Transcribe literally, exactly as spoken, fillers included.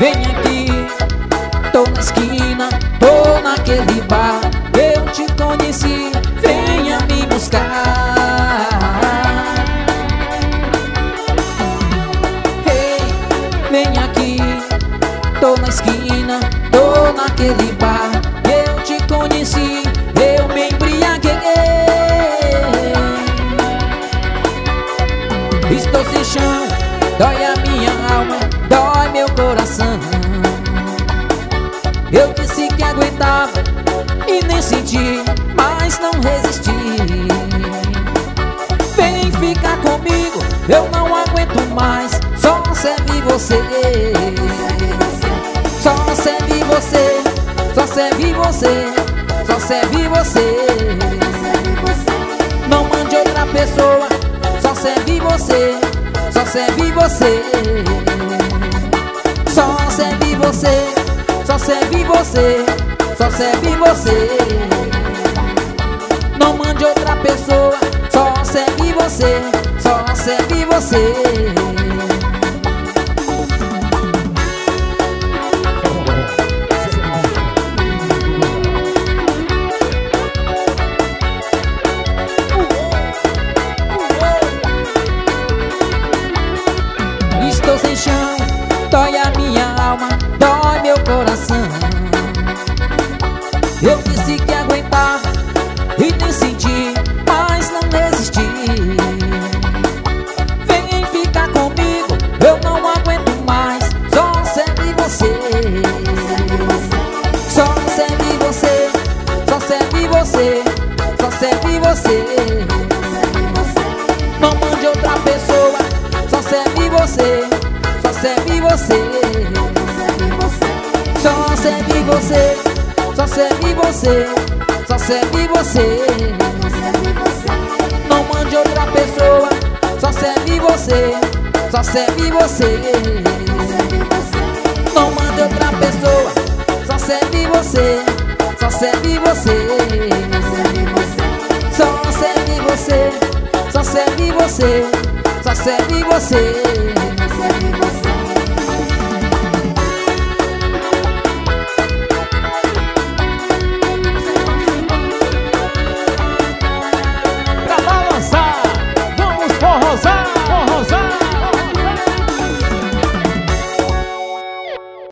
Vem aqui, tô na esquina, tô naquele bar. Eu te conheci, venha me buscar. Hey, vem aqui, tô na esquina, tô naquele bar. Eu te conheci, eu me embriaguei. Estou sem chão, dói a minha alma, dói meu coração. Eu disse que aguentava e nem senti, mas não resisti. Vem ficar comigo, eu não aguento mais. Só serve você, só serve você, só serve você, só serve você. Não mande outra pessoa, só serve você, só serve você. Só serve você, só serve você, só serve você. Não mande outra pessoa, só serve você, só serve você. Estou sem chão, dói a minha alma, dói meu coração. Eu disse que aguentava e nem senti, mas não resisti. Vem ficar comigo, eu não aguento mais. Só serve você, só serve você, só serve você, só serve você. Não mande outra pessoa, só serve você, só serve você. Só serve você, só serve você, só serve você. Não mande outra pessoa, só serve você, só serve você. Não mande outra pessoa, só serve você, só serve você. Só serve você, só serve você, só serve você.